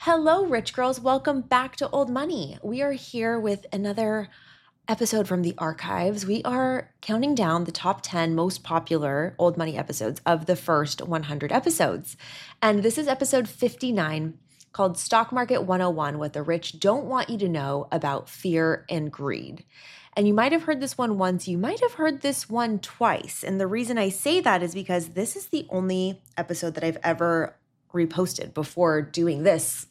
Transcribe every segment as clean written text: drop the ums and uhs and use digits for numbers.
Hello, rich girls. Welcome back to Old Money. We are here with another episode from the archives. We are counting down the top 10 most popular Old Money episodes of the first 100 episodes. And this is episode 59 called Stock Market 101, What the Rich Don't Want You to Know About Fear and Greed. And you might have heard this one once, you might have heard this one twice. And the reason I say that is because this is the only episode that I've ever reposted before doing this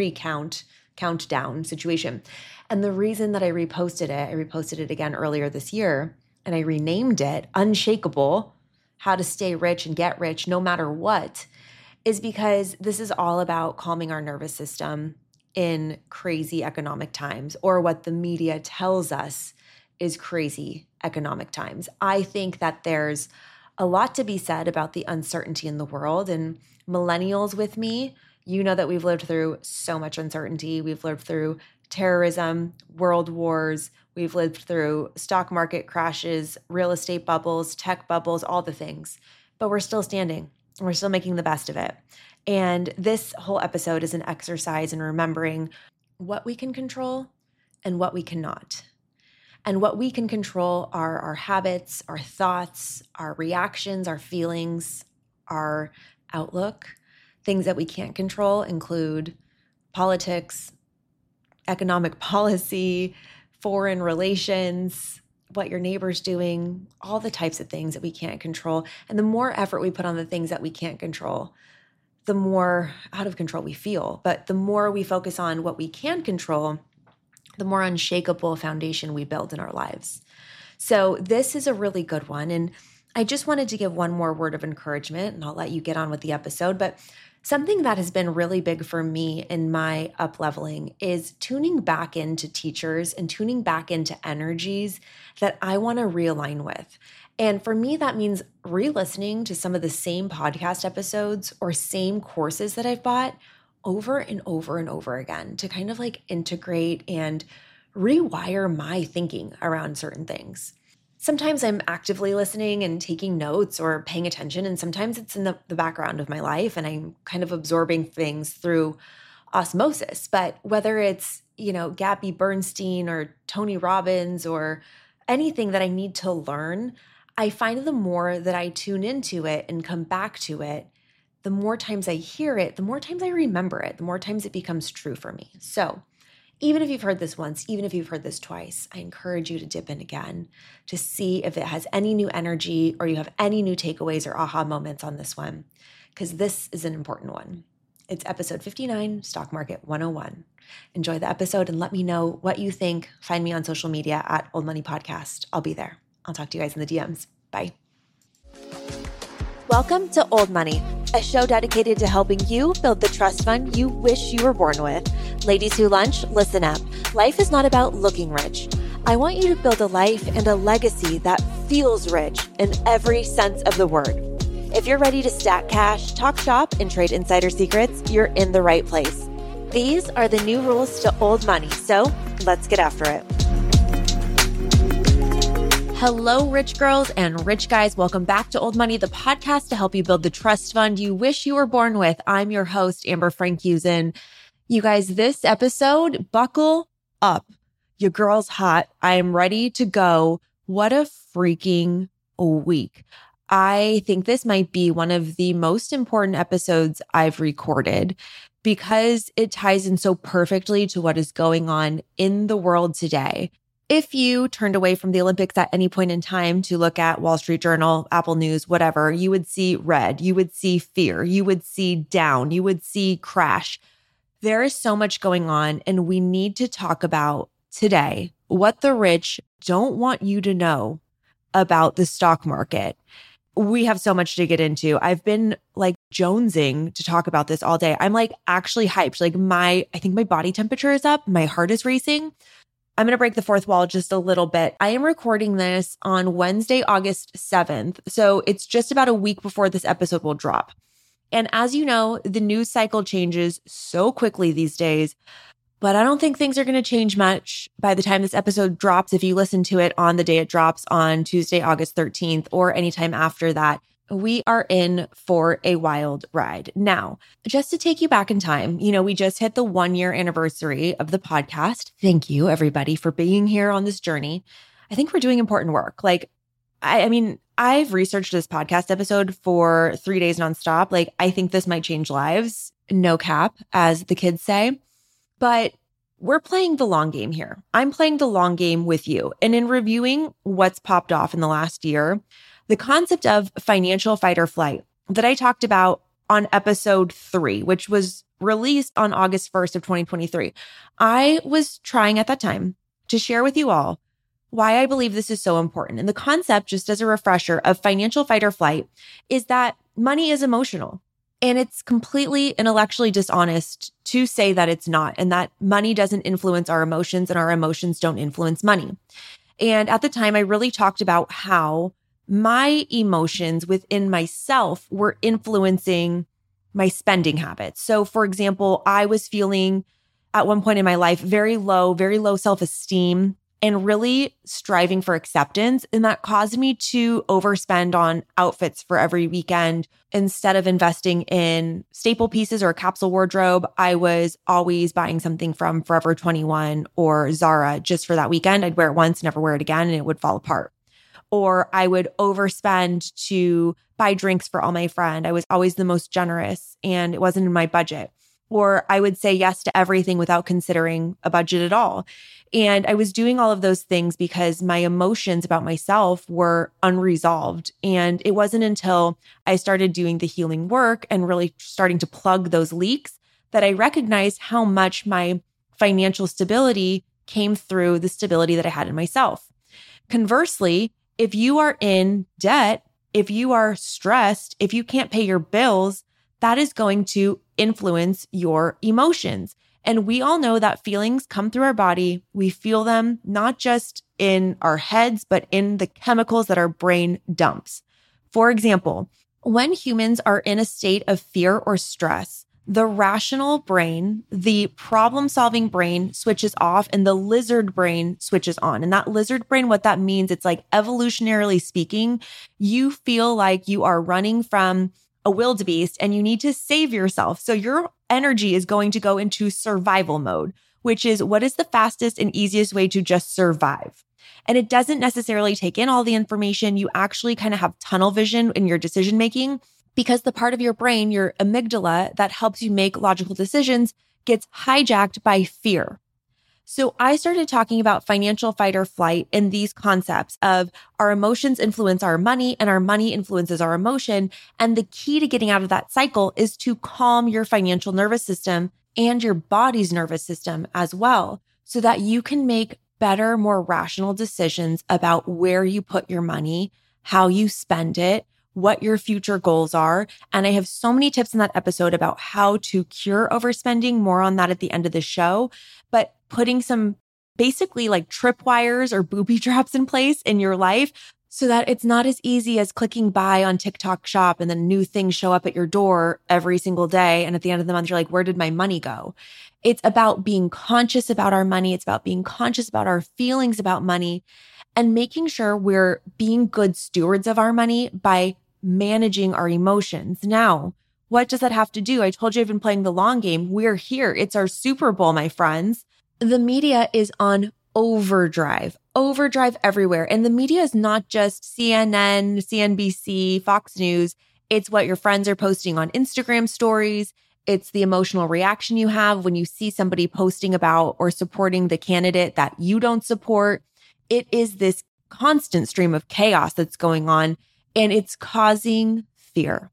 countdown situation. And the reason that I reposted it again earlier this year, and I renamed it Unshakable, How to Stay Rich and Get Rich No Matter What, is because this is all about calming our nervous system in crazy economic times, or what the media tells us is crazy economic times. I think that there's a lot to be said about the uncertainty in the world, and millennials with me, you know that we've lived through so much uncertainty. We've lived through terrorism, world wars. We've lived through stock market crashes, real estate bubbles, tech bubbles, all the things. But we're still standing. We're still making the best of it. And this whole episode is an exercise in remembering what we can control and what we cannot. And what we can control are our habits, our thoughts, our reactions, our feelings, our outlook. Things that we can't control include politics, economic policy, foreign relations, what your neighbor's doing, all the types of things that we can't control. And the more effort we put on the things that we can't control, the more out of control we feel. But the more we focus on what we can control, the more unshakable foundation we build in our lives. So this is a really good one. And I just wanted to give one more word of encouragement, and I'll let you get on with the episode. But something that has been really big for me in my up-leveling is tuning back into teachers and tuning back into energies that I want to realign with. And for me, that means re-listening to some of the same podcast episodes or same courses that I've bought over and over and over again to kind of like integrate and rewire my thinking around certain things. Sometimes I'm actively listening and taking notes or paying attention, and sometimes it's in the background of my life and I'm kind of absorbing things through osmosis. But whether it's, Gabby Bernstein or Tony Robbins or anything that I need to learn, I find the more that I tune into it and come back to it, the more times I hear it, the more times I remember it, the more times it becomes true for me. So even if you've heard this once, even if you've heard this twice, I encourage you to dip in again to see if it has any new energy or you have any new takeaways or aha moments on this one, because this is an important one. It's episode 59, Stock Market 101. Enjoy the episode and let me know what you think. Find me on social media at Old Money Podcast. I'll be there. I'll talk to you guys in the DMs. Bye. Welcome to Old Money, a show dedicated to helping you build the trust fund you wish you were born with. Ladies who lunch, listen up. Life is not about looking rich. I want you to build a life and a legacy that feels rich in every sense of the word. If you're ready to stack cash, talk shop, and trade insider secrets, you're in the right place. These are the new rules to Old Money, so let's get after it. Hello, rich girls and rich guys. Welcome back to Old Money, the podcast to help you build the trust fund you wish you were born with. I'm your host, Amber Frankusen. You guys, this episode, buckle up. Your girl's hot. I am ready to go. What a freaking week. I think this might be one of the most important episodes I've recorded because it ties in so perfectly to what is going on in the world today. If you turned away from the Olympics at any point in time to look at Wall Street Journal, Apple News, whatever, you would see red, you would see fear, you would see down, you would see crash. There is so much going on, and we need to talk about today what the rich don't want you to know about the stock market. We have so much to get into. I've been jonesing to talk about this all day. I'm actually hyped. I think my body temperature is up. My heart is racing. I'm going to break the fourth wall just a little bit. I am recording this on Wednesday, August 7th. So it's just about a week before this episode will drop. And as you know, the news cycle changes so quickly these days, but I don't think things are going to change much by the time this episode drops. If you listen to it on the day it drops on Tuesday, August 13th, or anytime after that, We are in for a wild ride. Now, just to take you back in time, we just hit the 1-year anniversary of the podcast. Thank you, everybody, for being here on this journey. I think we're doing important work. I've researched this podcast episode for 3 days nonstop. I think this might change lives. No cap, as the kids say. But we're playing the long game here. I'm playing the long game with you. And in reviewing what's popped off in the last year, the concept of financial fight or flight that I talked about on episode 3, which was released on August 1st of 2023, I was trying at that time to share with you all why I believe this is so important. And the concept, just as a refresher, of financial fight or flight is that money is emotional. And it's completely intellectually dishonest to say that it's not, and that money doesn't influence our emotions and our emotions don't influence money. And at the time, I really talked about how my emotions within myself were influencing my spending habits. So for example, I was feeling at one point in my life very low self-esteem and really striving for acceptance. And that caused me to overspend on outfits for every weekend. Instead of investing in staple pieces or a capsule wardrobe, I was always buying something from Forever 21 or Zara just for that weekend. I'd wear it once, never wear it again, and it would fall apart. Or I would overspend to buy drinks for all my friends. I was always the most generous and it wasn't in my budget. Or I would say yes to everything without considering a budget at all. And I was doing all of those things because my emotions about myself were unresolved. And it wasn't until I started doing the healing work and really starting to plug those leaks that I recognized how much my financial stability came through the stability that I had in myself. Conversely, if you are in debt, if you are stressed, if you can't pay your bills, that is going to influence your emotions. And we all know that feelings come through our body. We feel them not just in our heads, but in the chemicals that our brain dumps. For example, when humans are in a state of fear or stress, the rational brain, the problem-solving brain switches off and the lizard brain switches on. And that lizard brain, what that means, it's like evolutionarily speaking, you feel like you are running from a wildebeest and you need to save yourself. So your energy is going to go into survival mode, which is what is the fastest and easiest way to just survive. And it doesn't necessarily take in all the information. You actually kind of have tunnel vision in your decision making because the part of your brain, your amygdala, that helps you make logical decisions gets hijacked by fear. So I started talking about financial fight or flight in these concepts of our emotions influence our money and our money influences our emotion. And the key to getting out of that cycle is to calm your financial nervous system and your body's nervous system as well, so that you can make better, more rational decisions about where you put your money, how you spend it, what your future goals are. And I have so many tips in that episode about how to cure overspending, more on that at the end of the show. But putting some basically like tripwires or booby traps in place in your life so that it's not as easy as clicking buy on TikTok Shop and then new things show up at your door every single day. And at the end of the month, you're like, where did my money go? It's about being conscious about our money. It's about being conscious about our feelings about money and making sure we're being good stewards of our money by managing our emotions. Now, what does that have to do? I told you I've been playing the long game. We're here. It's our Super Bowl, my friends. The media is on overdrive everywhere. And the media is not just CNN, CNBC, Fox News. It's what your friends are posting on Instagram stories. It's the emotional reaction you have when you see somebody posting about or supporting the candidate that you don't support. It is this constant stream of chaos that's going on, and it's causing fear.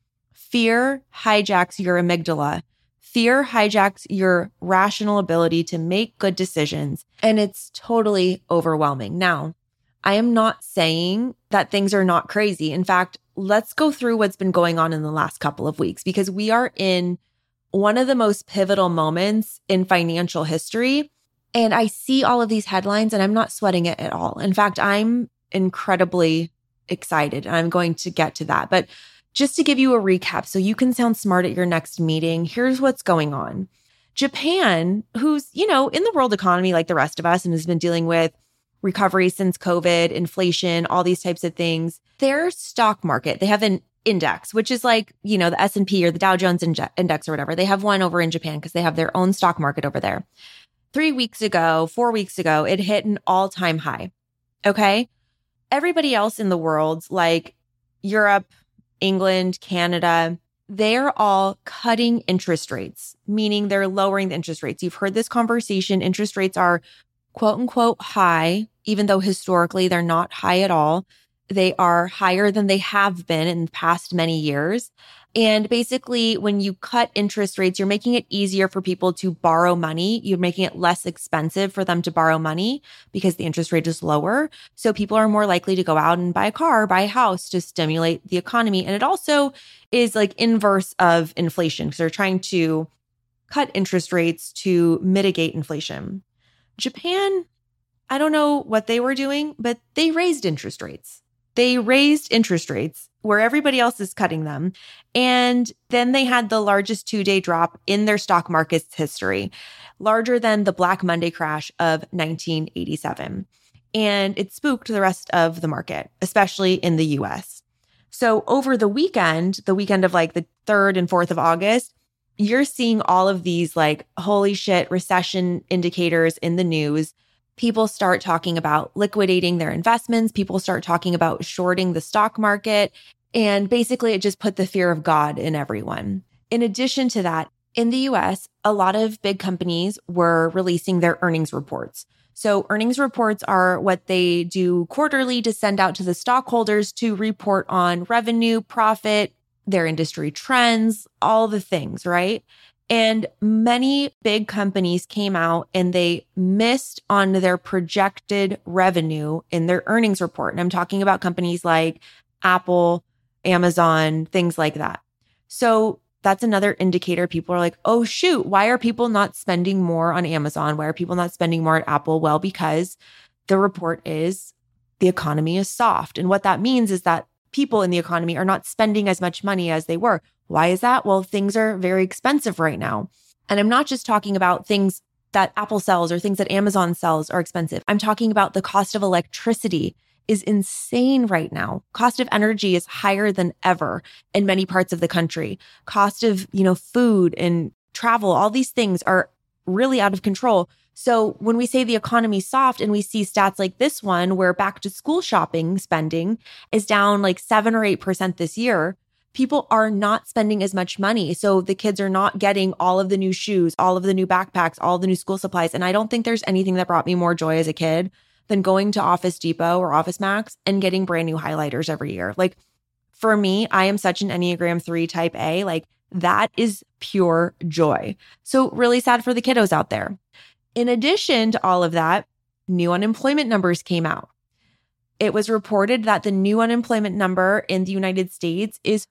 Fear hijacks your amygdala. Fear hijacks your rational ability to make good decisions, and it's totally overwhelming. Now, I am not saying that things are not crazy. In fact, let's go through what's been going on in the last couple of weeks, because we are in one of the most pivotal moments in financial history. And I see all of these headlines and I'm not sweating it at all. In fact, I'm incredibly excited, and I'm going to get to that. But just to give you a recap so you can sound smart at your next meeting, here's what's going on. Japan, who's, in the world economy like the rest of us and has been dealing with recovery since COVID, inflation, all these types of things, their stock market, they have an index, which is like, the S&P or the Dow Jones index or whatever. They have one over in Japan because they have their own stock market over there. 4 weeks ago, it hit an all-time high. Okay. Everybody else in the world, like Europe, England, Canada, they're all cutting interest rates, meaning they're lowering the interest rates. You've heard this conversation. Interest rates are quote unquote high, even though historically they're not high at all. They are higher than they have been in the past many years. And basically, when you cut interest rates, you're making it easier for people to borrow money. You're making it less expensive for them to borrow money because the interest rate is lower. So people are more likely to go out and buy a car, buy a house to stimulate the economy. And it also is like inverse of inflation because they're trying to cut interest rates to mitigate inflation. Japan, I don't know what they were doing, but they raised interest rates. They raised interest rates where everybody else is cutting them. And then they had the largest 2-day drop in their stock market's history, larger than the Black Monday crash of 1987. And it spooked the rest of the market, especially in the US. So over the weekend of like the 3rd and 4th of August, you're seeing all of these like, holy shit, recession indicators in the news. People start talking about liquidating their investments. People start talking about shorting the stock market. And basically, it just put the fear of God in everyone. In addition to that, in the US, a lot of big companies were releasing their earnings reports. So earnings reports are what they do quarterly to send out to the stockholders to report on revenue, profit, their industry trends, all the things, right? And many big companies came out and they missed on their projected revenue in their earnings report. And I'm talking about companies like Apple, Amazon, things like that. So that's another indicator. People are like, oh, shoot, why are people not spending more on Amazon? Why are people not spending more at Apple? Well, because the report is the economy is soft. And what that means is that people in the economy are not spending as much money as they were. Why is that? Well, things are very expensive right now. And I'm not just talking about things that Apple sells or things that Amazon sells are expensive. I'm talking about the cost of electricity is insane right now. Cost of energy is higher than ever in many parts of the country. Cost of, food and travel, all these things are really out of control. So when we say the economy's soft and we see stats like this one, where back to school shopping spending is down like 7 or 8% this year, people are not spending as much money. So the kids are not getting all of the new shoes, all of the new backpacks, all the new school supplies. And I don't think there's anything that brought me more joy as a kid than going to Office Depot or Office Max and getting brand new highlighters every year. Like for me, I am such an Enneagram 3 type A, like that is pure joy. So really sad for the kiddos out there. In addition to all of that, new unemployment numbers came out. It was reported that the new unemployment number in the United States is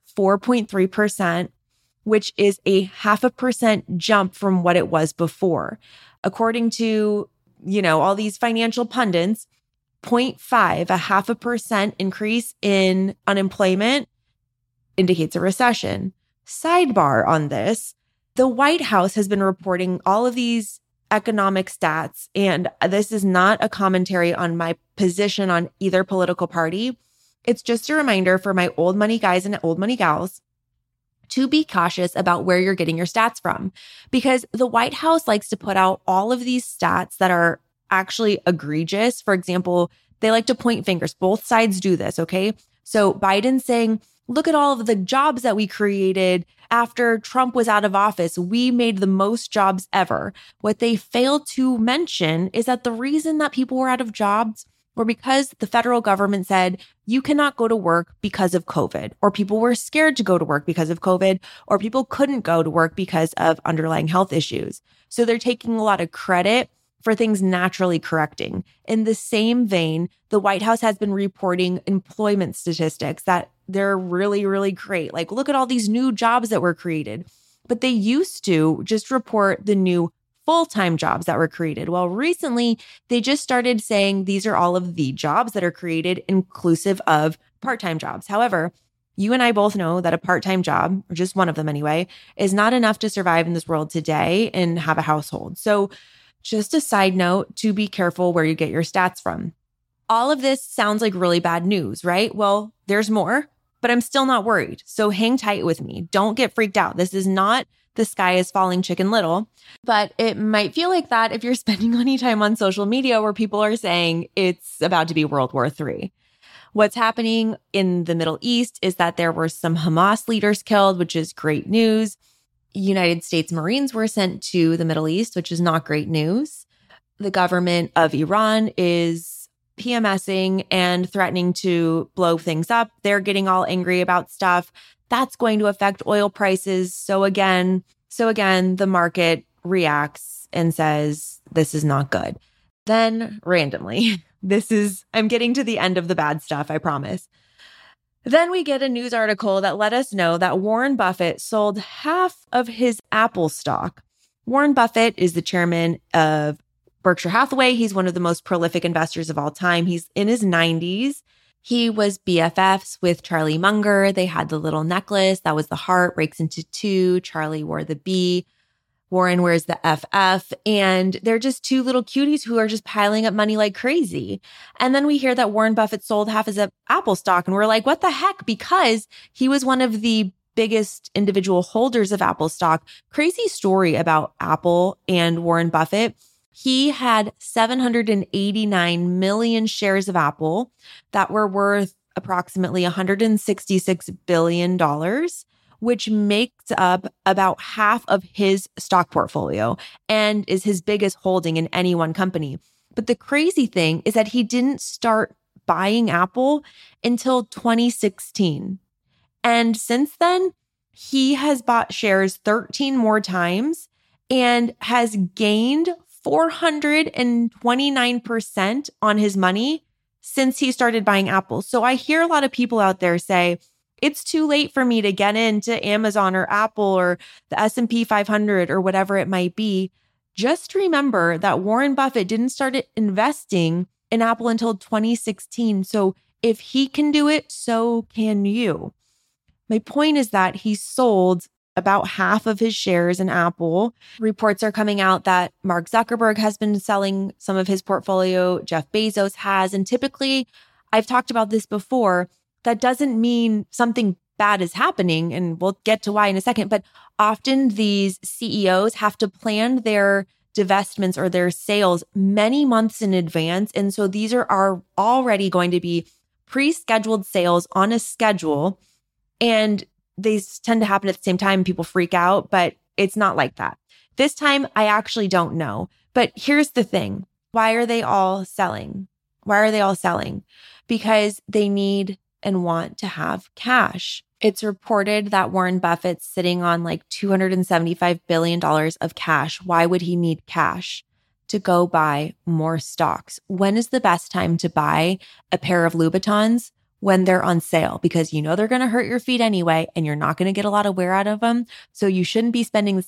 4.3%, which is a 0.5% jump from what it was before. According to, all these financial pundits, 0.5, a 0.5% increase in unemployment indicates a recession. Sidebar on this, the White House has been reporting all of these economic stats, and this is not a commentary on my position on either political party. It's just a reminder for my old money guys and old money gals to be cautious about where you're getting your stats from, because the White House likes to put out all of these stats that are actually egregious. For example, they like to point fingers. Both sides do this, okay? So Biden's saying, look at all of the jobs that we created after Trump was out of office. We made the most jobs ever. What they fail to mention is that the reason that people were out of jobs were because the federal government said you cannot go to work because of COVID, or people were scared to go to work because of COVID, or people couldn't go to work because of underlying health issues. So they're taking a lot of credit for things naturally correcting. In the same vein, the White House has been reporting employment statistics that they're really, really great. Like, look at all these new jobs that were created. But they used to just report the new full-time jobs that were created. Well, recently, they just started saying these are all of the jobs that are created, inclusive of part-time jobs. However, you and I both know that a part-time job, or just one of them anyway, is not enough to survive in this world today and have a household. So just a side note to be careful where you get your stats from. All of this sounds like really bad news, right? Well, there's more, but I'm still not worried. So hang tight with me. Don't get freaked out. This is not the sky is falling Chicken Little, but it might feel like that if you're spending any time on social media where people are saying it's about to be World War III. What's happening in the Middle East is that there were some Hamas leaders killed, which is great news. United States Marines were sent to the Middle East, which is not great news. The government of Iran is PMSing and threatening to blow things up. They're getting all angry about stuff. That's going to affect oil prices. So again, the market reacts and says, this is not good. Then randomly, I'm getting to the end of the bad stuff, I promise. Then we get a news article that let us know that Warren Buffett sold half of his Apple stock. Warren Buffett is the chairman of Berkshire Hathaway. He's one of the most prolific investors of all time. He's in his 90s. He was BFFs with Charlie Munger. They had the little necklace. That was the heart, breaks into two. Charlie wore the B. Warren wears the FF. And they're just two little cuties who are just piling up money like crazy. And then we hear that Warren Buffett sold half his Apple stock. And we're like, what the heck? Because he was one of the biggest individual holders of Apple stock. Crazy story about Apple and Warren Buffett. He had 789 million shares of Apple that were worth approximately $166 billion, which makes up about half of his stock portfolio and is his biggest holding in any one company. But the crazy thing is that he didn't start buying Apple until 2016. And since then, he has bought shares 13 more times and has gained 429% on his money since he started buying Apple. So I hear a lot of people out there say, it's too late for me to get into Amazon or Apple or the S&P 500 or whatever it might be. Just remember that Warren Buffett didn't start investing in Apple until 2016. So if he can do it, so can you. My point is that he sold about half of his shares in Apple. Reports are coming out that Mark Zuckerberg has been selling some of his portfolio, Jeff Bezos has. And typically, I've talked about this before, that doesn't mean something bad is happening. And we'll get to why in a second. But often these CEOs have to plan their divestments or their sales many months in advance. And so these are already going to be pre-scheduled sales on a schedule. And they tend to happen at the same time. People freak out, but it's not like that. This time, I actually don't know. But here's the thing. Why are they all selling? Because they need and want to have cash. It's reported that Warren Buffett's sitting on like $275 billion of cash. Why would he need cash? To go buy more stocks. When is the best time to buy a pair of Louboutins? When they're on sale, because you know they're going to hurt your feet anyway, and you're not going to get a lot of wear out of them. So you shouldn't be spending the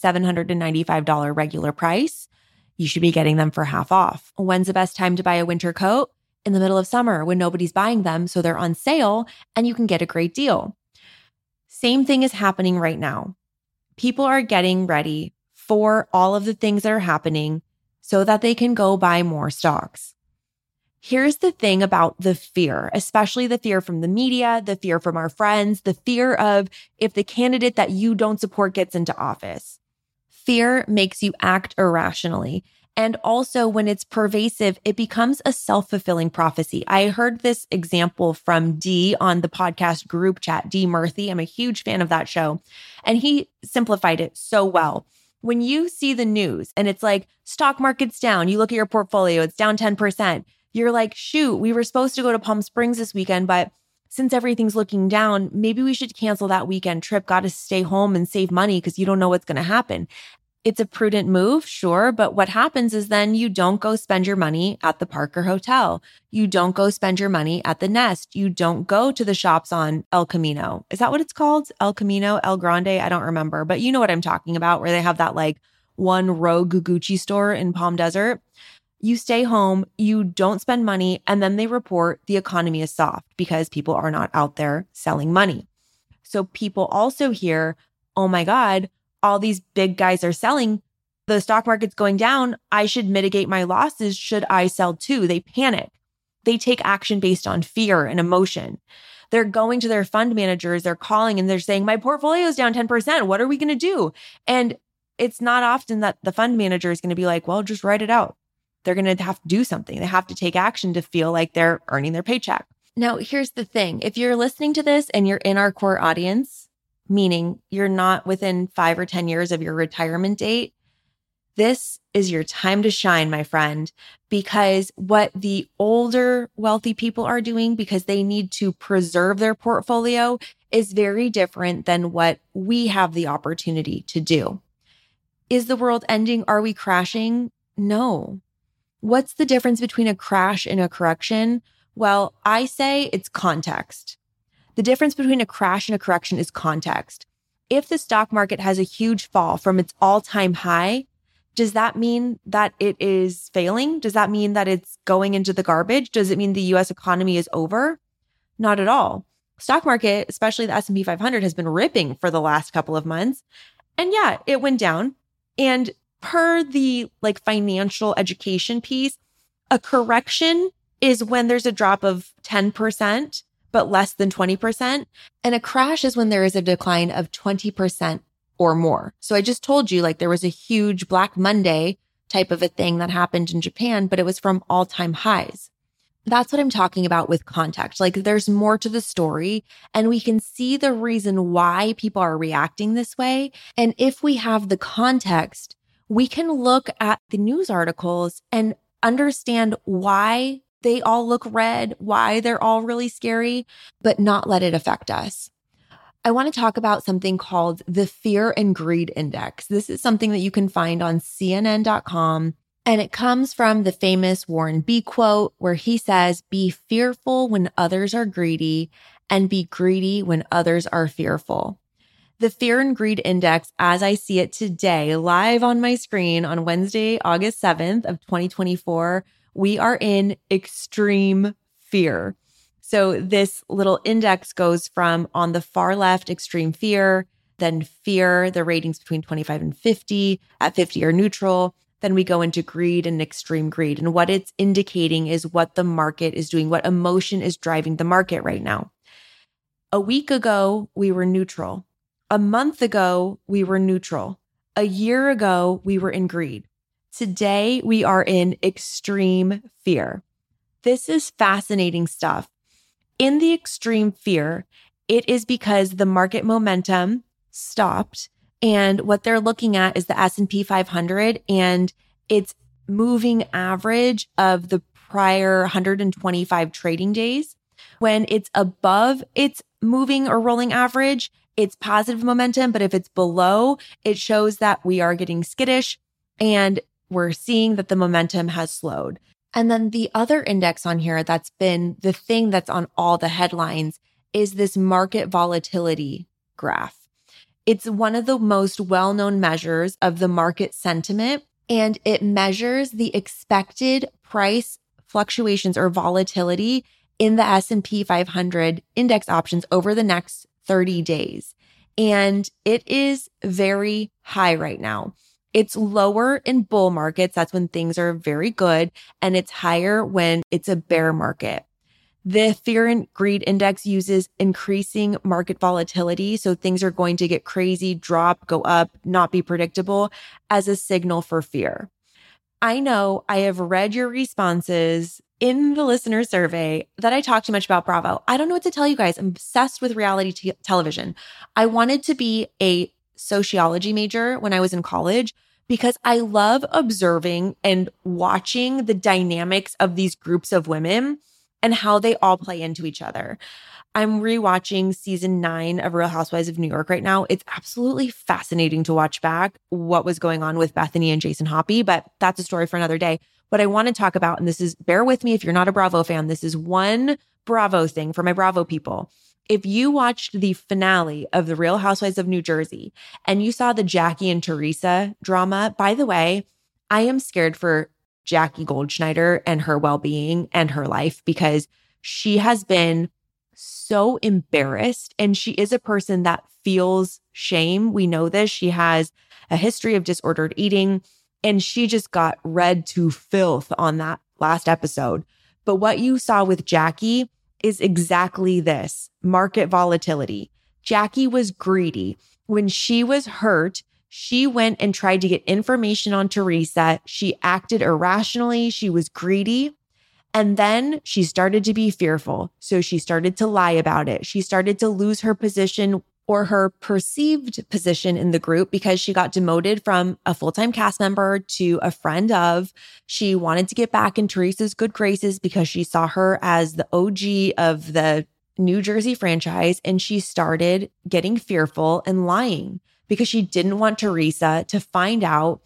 $795 regular price. You should be getting them for half off. When's the best time to buy a winter coat? In the middle of summer when nobody's buying them. So they're on sale and you can get a great deal. Same thing is happening right now. People are getting ready for all of the things that are happening so that they can go buy more stocks. Here's the thing about the fear, especially the fear from the media, the fear from our friends, the fear of if the candidate that you don't support gets into office. Fear makes you act irrationally. And also when it's pervasive, it becomes a self-fulfilling prophecy. I heard this example from Dee on the podcast group chat, Dee Murphy. I'm a huge fan of that show. And he simplified it so well. When you see the news and it's like stock market's down, you look at your portfolio, it's down 10%. You're like, shoot, we were supposed to go to Palm Springs this weekend, but since everything's looking down, maybe we should cancel that weekend trip. Got to stay home and save money because you don't know what's going to happen. It's a prudent move, sure. But what happens is then you don't go spend your money at the Parker Hotel. You don't go spend your money at the Nest. You don't go to the shops on El Camino. Is that what it's called? El Camino, El Grande? I don't remember. But you know what I'm talking about, where they have that like one rogue Gucci store in Palm Desert. You stay home, you don't spend money, and then they report the economy is soft because people are not out there selling money. So people also hear, oh my God, all these big guys are selling. The stock market's going down. I should mitigate my losses. Should I sell too? They panic. They take action based on fear and emotion. They're going to their fund managers, they're calling and they're saying, my portfolio is down 10%. What are we going to do? And it's not often that the fund manager is going to be like, well, just write it out. They're going to have to do something. They have to take action to feel like they're earning their paycheck. Now, here's the thing. If you're listening to this and you're in our core audience, meaning you're not within 5 or 10 years of your retirement date, this is your time to shine, my friend, because what the older wealthy people are doing because they need to preserve their portfolio is very different than what we have the opportunity to do. Is the world ending? Are we crashing? No. What's the difference between a crash and a correction? Well, I say it's context. The difference between a crash and a correction is context. If the stock market has a huge fall from its all-time high, does that mean that it is failing? Does that mean that it's going into the garbage? Does it mean the US economy is over? Not at all. Stock market, especially the S&P 500, has been ripping for the last couple of months. And yeah, it went down. And per the financial education piece, a correction is when there's a drop of 10%, but less than 20%. And a crash is when there is a decline of 20% or more. So I just told you there was a huge Black Monday type of a thing that happened in Japan, but it was from all-time highs. That's what I'm talking about with context. There's more to the story and we can see the reason why people are reacting this way. And if we have the context, we can look at the news articles and understand why they all look red, why they're all really scary, but not let it affect us. I want to talk about something called the Fear and Greed Index. This is something that you can find on CNN.com. And it comes from the famous Warren B quote where he says, be fearful when others are greedy and be greedy when others are fearful. The Fear and Greed Index, as I see it today, live on my screen on Wednesday, August 7th of 2024, we are in extreme fear. So this little index goes from on the far left, extreme fear, then fear, the ratings between 25 and 50, at 50 are neutral. Then we go into greed and extreme greed. And what it's indicating is what the market is doing, what emotion is driving the market right now. A week ago, we were neutral. A month ago, we were neutral. A year ago, we were in greed. Today, we are in extreme fear. This is fascinating stuff. In the extreme fear, it is because the market momentum stopped. And what they're looking at is the S&P 500 and its moving average of the prior 125 trading days. When it's above its moving or rolling average, it's positive momentum. But if it's below, it shows that we are getting skittish and we're seeing that the momentum has slowed. And then the other index on here that's been the thing that's on all the headlines is this market volatility graph. It's one of the most well-known measures of the market sentiment, and it measures the expected price fluctuations or volatility in the S&P 500 index options over the next 30 days. And it is very high right now. It's lower in bull markets. That's when things are very good. And it's higher when it's a bear market. The Fear and Greed Index uses increasing market volatility. So things are going to get crazy, drop, go up, not be predictable as a signal for fear. I know I have read your responses in the listener survey that I talk too much about Bravo. I don't know what to tell you guys. I'm obsessed with reality television. I wanted to be a sociology major when I was in college because I love observing and watching the dynamics of these groups of women and how they all play into each other. I'm rewatching season 9 of Real Housewives of New York right now. It's absolutely fascinating to watch back what was going on with Bethany and Jason Hoppy, but that's a story for another day. What I want to talk about, and this is, bear with me if you're not a Bravo fan, this is one Bravo thing for my Bravo people. If you watched the finale of The Real Housewives of New Jersey and you saw the Jackie and Teresa drama, by the way, I am scared for Jackie Goldschneider and her well-being and her life because she has been so embarrassed and she is a person that feels shame. We know this. She has a history of disordered eating and she just got read to filth on that last episode. But what you saw with Jackie is exactly this: market volatility. Jackie was greedy. When she was hurt, she went and tried to get information on Teresa. She acted irrationally. She was greedy. And then she started to be fearful. So she started to lie about it. She started to lose her position, or her perceived position, in the group, because she got demoted from a full-time cast member to a friend of. She wanted to get back in Teresa's good graces because she saw her as the OG of the New Jersey franchise. And she started getting fearful and lying because she didn't want Teresa to find out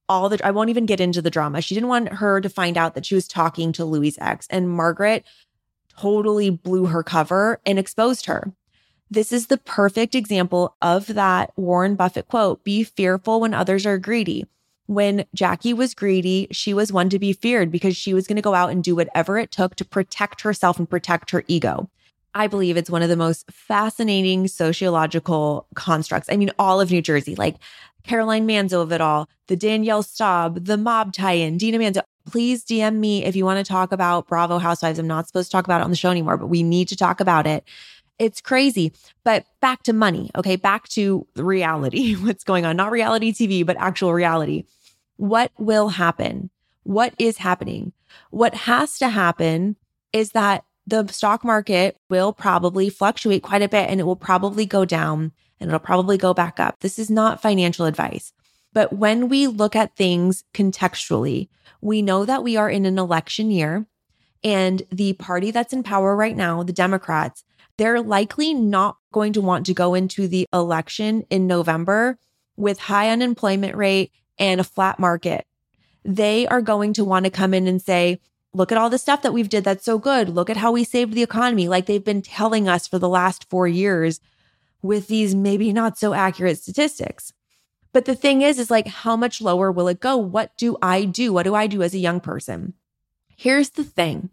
I won't even get into the drama. She didn't want her to find out that she was talking to Louis' ex. And Margaret totally blew her cover and exposed her. This is the perfect example of that Warren Buffett quote: be fearful when others are greedy. When Jackie was greedy, she was one to be feared because she was going to go out and do whatever it took to protect herself and protect her ego. I believe it's one of the most fascinating sociological constructs. I mean, all of New Jersey, like Caroline Manzo of it all, the Danielle Staub, the mob tie-in, Dina Manzo. Please DM me if you want to talk about Bravo Housewives. I'm not supposed to talk about it on the show anymore, but we need to talk about it. It's crazy. But back to money, okay? Back to reality, what's going on. Not reality TV, but actual reality. What will happen? What is happening? What has to happen is that the stock market will probably fluctuate quite a bit, and it will probably go down and it'll probably go back up. This is not financial advice. But when we look at things contextually, we know that we are in an election year, and the party that's in power right now, the Democrats, they're likely not going to want to go into the election in November with high unemployment rate and a flat market. They are going to want to come in and say, look at all the stuff that we've did that's so good. Look at how we saved the economy, like they've been telling us for the last 4 years with these maybe not so accurate statistics. But the thing is like, how much lower will it go? What do I do? What do I do as a young person? Here's the thing.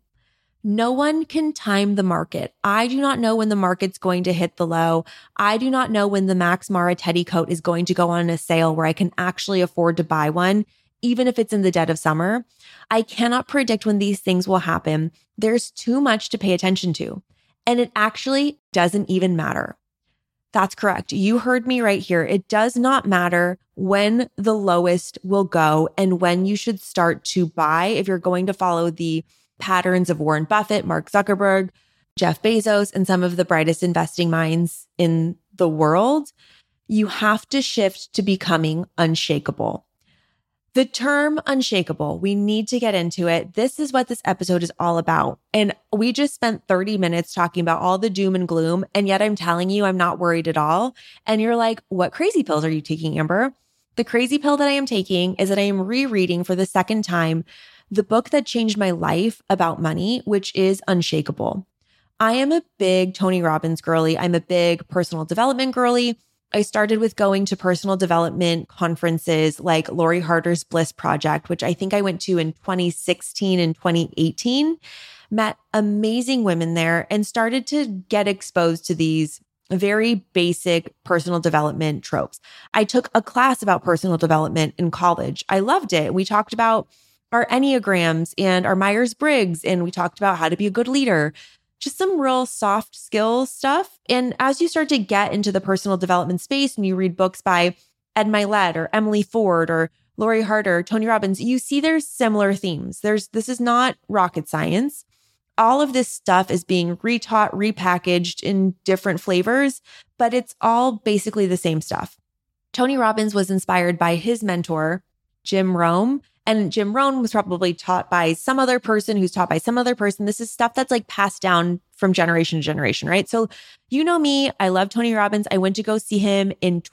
No one can time the market. I do not know when the market's going to hit the low. I do not know when the Max Mara Teddy coat is going to go on a sale where I can actually afford to buy one, even if it's in the dead of summer. I cannot predict when these things will happen. There's too much to pay attention to. And it actually doesn't even matter. That's correct. You heard me right here. It does not matter when the lowest will go and when you should start to buy if you're going to follow the patterns of Warren Buffett, Mark Zuckerberg, Jeff Bezos, and some of the brightest investing minds in the world. You have to shift to becoming unshakable. The term unshakable, we need to get into it. This is what this episode is all about. And we just spent 30 minutes talking about all the doom and gloom. And yet I'm telling you, I'm not worried at all. And you're like, what crazy pills are you taking, Amber? The crazy pill that I am taking is that I am rereading for the second time the book that changed my life about money, which is Unshakable. I am a big Tony Robbins girly. I'm a big personal development girly. I started with going to personal development conferences like Lori Harder's Bliss Project, which I think I went to in 2016 and 2018, met amazing women there and started to get exposed to these very basic personal development tropes. I took a class about personal development in college. I loved it. We talked about our Enneagrams and our Myers-Briggs, and we talked about how to be a good leader. Just some real soft skills stuff. And as you start to get into the personal development space and you read books by Ed Mylett or Emily Ford or Lori Harder, Tony Robbins, you see there's similar themes. This is not rocket science. All of this stuff is being retaught, repackaged in different flavors, but it's all basically the same stuff. Tony Robbins was inspired by his mentor, Jim Rohn. And Jim Rohn was probably taught by some other person who's taught by some other person. This is stuff that's like passed down from generation to generation, right? So you know me, I love Tony Robbins. I went to go see him in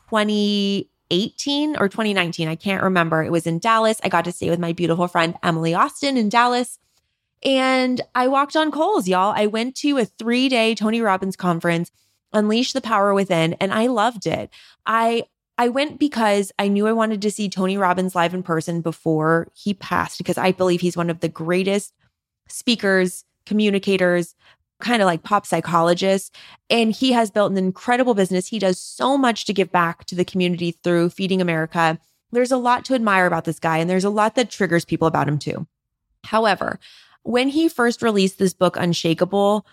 2018 or 2019. I can't remember. It was in Dallas. I got to stay with my beautiful friend, Emily Austin, in Dallas. And I walked on coals, y'all. I went to a 3-day Tony Robbins conference, Unleash the Power Within, and I loved it. I went because I knew I wanted to see Tony Robbins live in person before he passed, because I believe he's one of the greatest speakers, communicators, kind of like pop psychologists. And he has built an incredible business. He does so much to give back to the community through Feeding America. There's a lot to admire about this guy, and there's a lot that triggers people about him too. However, when he first released this book, Unshakable,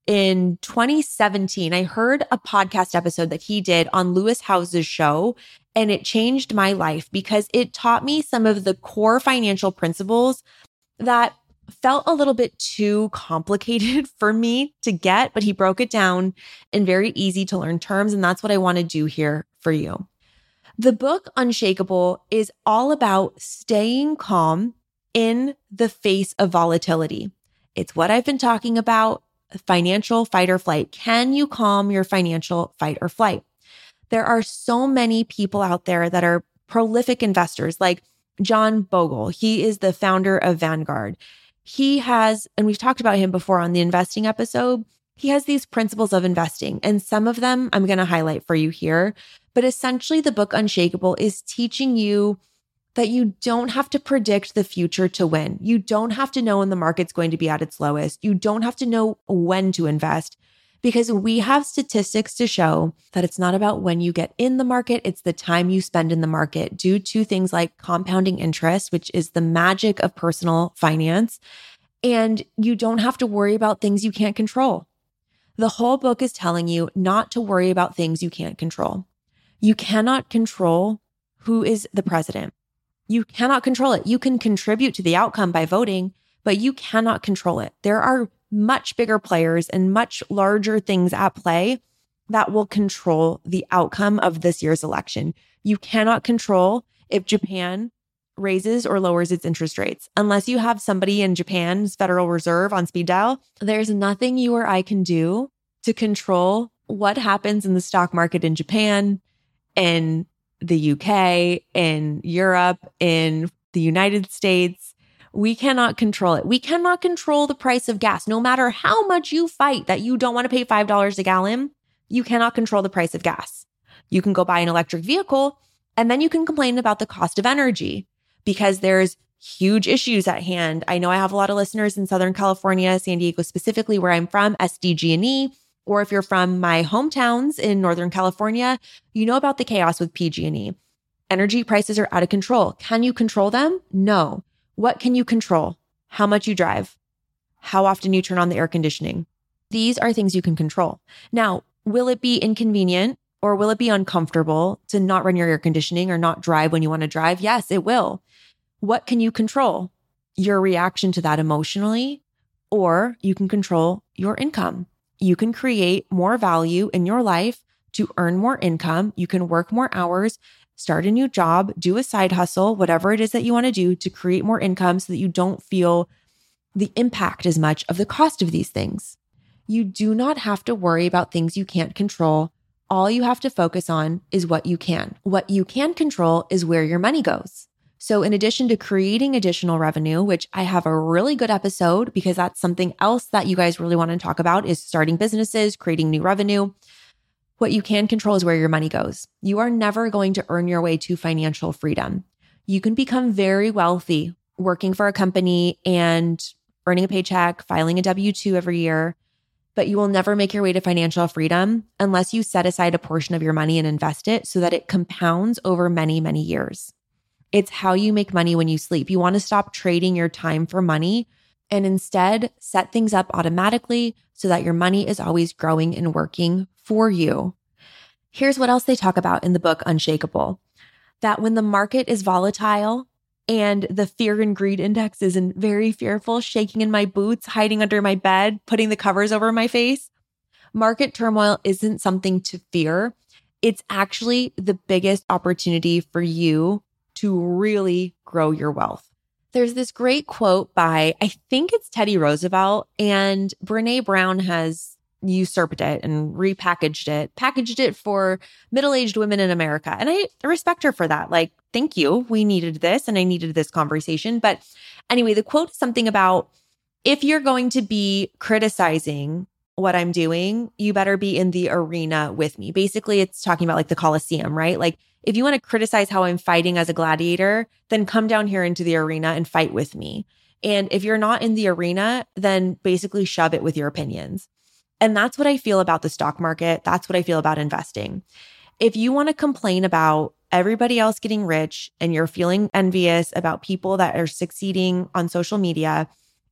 in 2017. I heard a podcast episode that he did on Lewis Howes's show, and it changed my life because it taught me some of the core financial principles that felt a little bit too complicated for me to get, but he broke it down in very easy to learn terms. And that's what I want to do here for you. The book Unshakable is all about staying calm in the face of volatility. It's what I've been talking about, financial fight or flight. Can you calm your financial fight or flight? There are so many people out there that are prolific investors, like John Bogle. He is the founder of Vanguard. He has, and we've talked about him before on the investing episode, he has these principles of investing, and some of them I'm going to highlight for you here. But essentially, the book Unshakable is teaching you that you don't have to predict the future to win. You don't have to know when the market's going to be at its lowest. You don't have to know when to invest, because we have statistics to show that it's not about when you get in the market, it's the time you spend in the market due to things like compounding interest, which is the magic of personal finance. And you don't have to worry about things you can't control. The whole book is telling you not to worry about things you can't control. You cannot control who is the president. You cannot control it. You can contribute to the outcome by voting, but you cannot control it. There are much bigger players and much larger things at play that will control the outcome of this year's election. You cannot control if Japan raises or lowers its interest rates. Unless you have somebody in Japan's Federal Reserve on speed dial, there's nothing you or I can do to control what happens in the stock market in Japan, in the UK, in Europe, in the United States. We cannot control it. We cannot control the price of gas. No matter how much you fight that you don't want to pay $5 a gallon, you cannot control the price of gas. You can go buy an electric vehicle, and then you can complain about the cost of energy because there's huge issues at hand. I know I have a lot of listeners in Southern California, San Diego specifically, where I'm from, SDG&E, or if you're from my hometowns in Northern California, you know about the chaos with PG&E. Energy prices are out of control. Can you control them? No. What can you control? How much you drive, how often you turn on the air conditioning. These are things you can control. Now, will it be inconvenient or will it be uncomfortable to not run your air conditioning or not drive when you want to drive? Yes, it will. What can you control? Your reaction to that emotionally, or you can control your income. You can create more value in your life to earn more income. You can work more hours, start a new job, do a side hustle, whatever it is that you want to do to create more income so that you don't feel the impact as much of the cost of these things. You do not have to worry about things you can't control. All you have to focus on is what you can. What you can control is where your money goes. So in addition to creating additional revenue, which I have a really good episode because that's something else that you guys really want to talk about is starting businesses, creating new revenue. What you can control is where your money goes. You are never going to earn your way to financial freedom. You can become very wealthy working for a company and earning a paycheck, filing a W-2 every year, but you will never make your way to financial freedom unless you set aside a portion of your money and invest it so that it compounds over many, many years. It's how you make money when you sleep. You want to stop trading your time for money and instead set things up automatically so that your money is always growing and working for you. Here's what else they talk about in the book Unshakable, that when the market is volatile and the fear and greed index is very fearful, shaking in my boots, hiding under my bed, putting the covers over my face, market turmoil isn't something to fear. It's actually the biggest opportunity for you to really grow your wealth. There's this great quote by, I think it's Teddy Roosevelt, and Brene Brown has usurped it and packaged it for middle-aged women in America. And I respect her for that. Like, thank you. We needed this and I needed this conversation. But anyway, the quote is something about, if you're going to be criticizing what I'm doing, you better be in the arena with me. Basically, it's talking about like the Coliseum, right? Like, if you want to criticize how I'm fighting as a gladiator, then come down here into the arena and fight with me. And if you're not in the arena, then basically shove it with your opinions. And that's what I feel about the stock market. That's what I feel about investing. If you want to complain about everybody else getting rich and you're feeling envious about people that are succeeding on social media,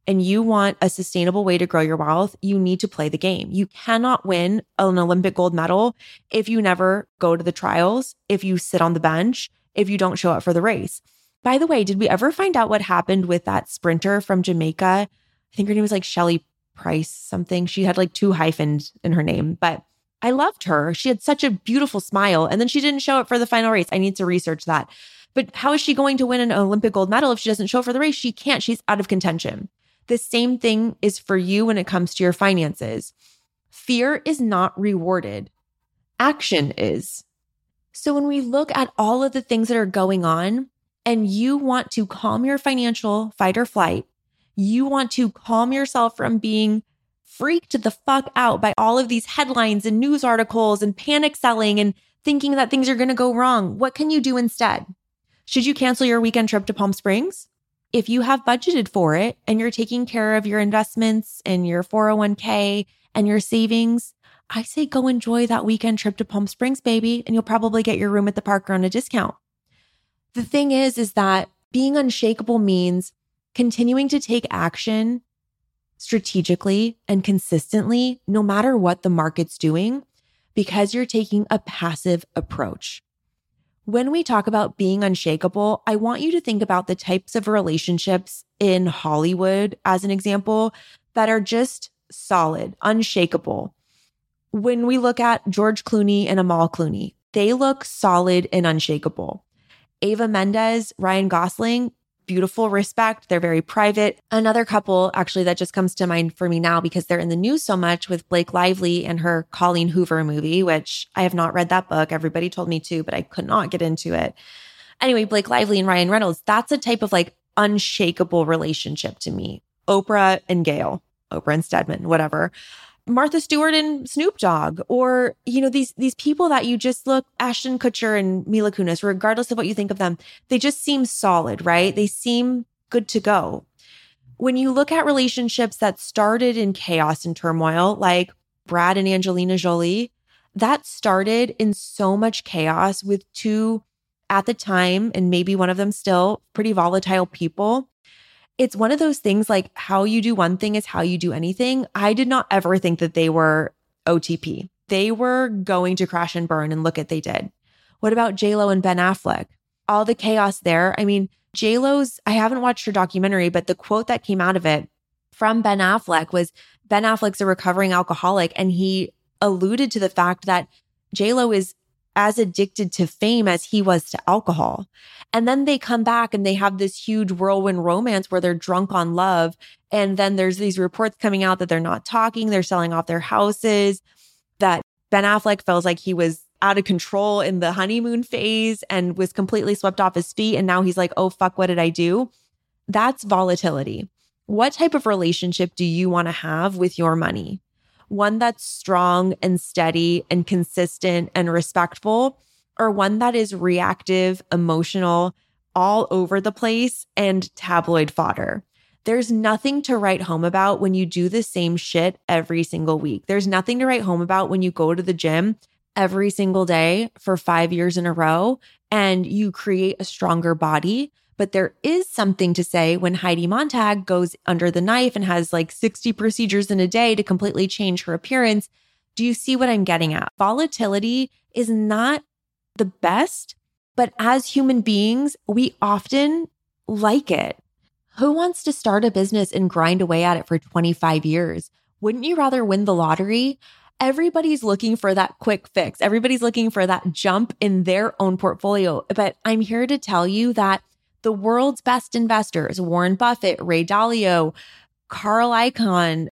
and you want a sustainable way to grow your wealth, you need to play the game. You cannot win an Olympic gold medal if you never go to the trials, if you sit on the bench, if you don't show up for the race. By the way, did we ever find out what happened with that sprinter from Jamaica? I think her name was like Shelly Price something. She had like 2 hyphens in her name, but I loved her. She had such a beautiful smile, and then she didn't show up for the final race. I need to research that. But how is she going to win an Olympic gold medal if she doesn't show up for the race? She can't. She's out of contention. The same thing is for you when it comes to your finances. Fear is not rewarded. Action is. So when we look at all of the things that are going on and you want to calm your financial fight or flight, you want to calm yourself from being freaked the fuck out by all of these headlines and news articles and panic selling and thinking that things are going to go wrong, what can you do instead? Should you cancel your weekend trip to Palm Springs? If you have budgeted for it and you're taking care of your investments and your 401k and your savings, I say go enjoy that weekend trip to Palm Springs, baby, and you'll probably get your room at the Parker on a discount. The thing is that being unshakable means continuing to take action strategically and consistently, no matter what the market's doing, because you're taking a passive approach. When we talk about being unshakable, I want you to think about the types of relationships in Hollywood, as an example, that are just solid, unshakable. When we look at George Clooney and Amal Clooney, they look solid and unshakable. Eva Mendes, Ryan Gosling, beautiful, respect. They're very private. Another couple actually that just comes to mind for me now because they're in the news so much with Blake Lively and her Colleen Hoover movie, which I have not read that book. Everybody told me to, but I could not get into it. Anyway, Blake Lively and Ryan Reynolds, that's a type of like unshakable relationship to me. Oprah and Gayle, Oprah and Stedman, whatever. Martha Stewart and Snoop Dogg, or, these people that you just look, Ashton Kutcher and Mila Kunis, regardless of what you think of them, they just seem solid, right? They seem good to go. When you look at relationships that started in chaos and turmoil, like Brad and Angelina Jolie, that started in so much chaos with 2, at the time, and maybe one of them still, pretty volatile people. It's one of those things like how you do one thing is how you do anything. I did not ever think that they were OTP. They were going to crash and burn, and look at they did. What about J-Lo and Ben Affleck? All the chaos there. I mean, J-Lo's, I haven't watched her documentary, but the quote that came out of it from Ben Affleck was Ben Affleck's a recovering alcoholic, and he alluded to the fact that J-Lo is as addicted to fame as he was to alcohol. And then they come back and they have this huge whirlwind romance where they're drunk on love. And then there's these reports coming out that they're not talking, they're selling off their houses, that Ben Affleck feels like he was out of control in the honeymoon phase and was completely swept off his feet. And now he's like, oh, fuck, what did I do? That's volatility. What type of relationship do you want to have with your money? One that's strong and steady and consistent and respectful, or one that is reactive, emotional, all over the place, and tabloid fodder? There's nothing to write home about when you do the same shit every single week. There's nothing to write home about when you go to the gym every single day for 5 years in a row and you create a stronger body. But there is something to say when Heidi Montag goes under the knife and has like 60 procedures in a day to completely change her appearance. Do you see what I'm getting at? Volatility is not the best, but as human beings, we often like it. Who wants to start a business and grind away at it for 25 years? Wouldn't you rather win the lottery? Everybody's looking for that quick fix. Everybody's looking for that jump in their own portfolio. But I'm here to tell you that the world's best investors, Warren Buffett, Ray Dalio, Carl Icahn,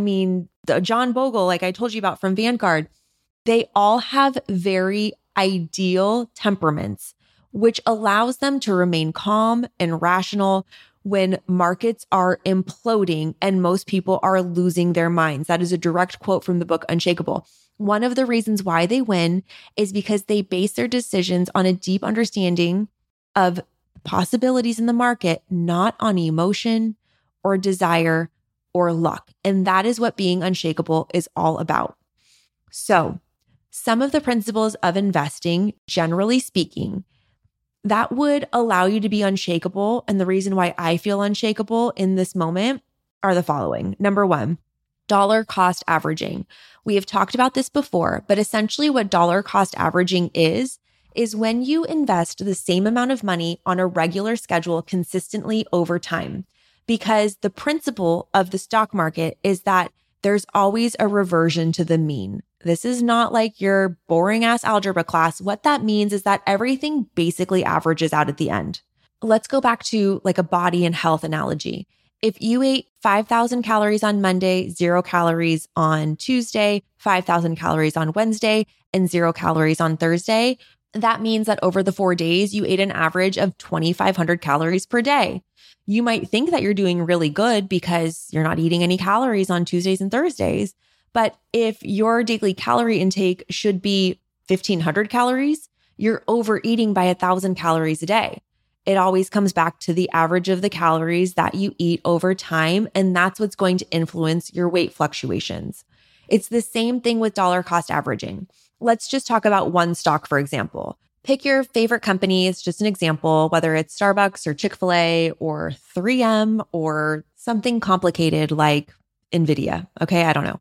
John Bogle, like I told you about from Vanguard, they all have very ideal temperaments, which allows them to remain calm and rational when markets are imploding and most people are losing their minds. That is a direct quote from the book Unshakable. One of the reasons why they win is because they base their decisions on a deep understanding of possibilities in the market, not on emotion or desire or luck. And that is what being unshakable is all about. So, some of the principles of investing, generally speaking, that would allow you to be unshakable. And the reason why I feel unshakable in this moment are the following. Number one, dollar cost averaging. We have talked about this before, but essentially what dollar cost averaging is when you invest the same amount of money on a regular schedule consistently over time. Because the principle of the stock market is that there's always a reversion to the mean. This is not like your boring ass algebra class. What that means is that everything basically averages out at the end. Let's go back to like a body and health analogy. If you ate 5,000 calories on Monday, 0 calories on Tuesday, 5,000 calories on Wednesday, and 0 calories on Thursday, that means that over the 4 days, you ate an average of 2,500 calories per day. You might think that you're doing really good because you're not eating any calories on Tuesdays and Thursdays. But if your daily calorie intake should be 1,500 calories, you're overeating by 1,000 calories a day. It always comes back to the average of the calories that you eat over time, and that's what's going to influence your weight fluctuations. It's the same thing with dollar cost averaging. Let's just talk about one stock, for example. Pick your favorite company. It's just an example, whether it's Starbucks or Chick-fil-A or 3M or something complicated like NVIDIA. Okay, I don't know.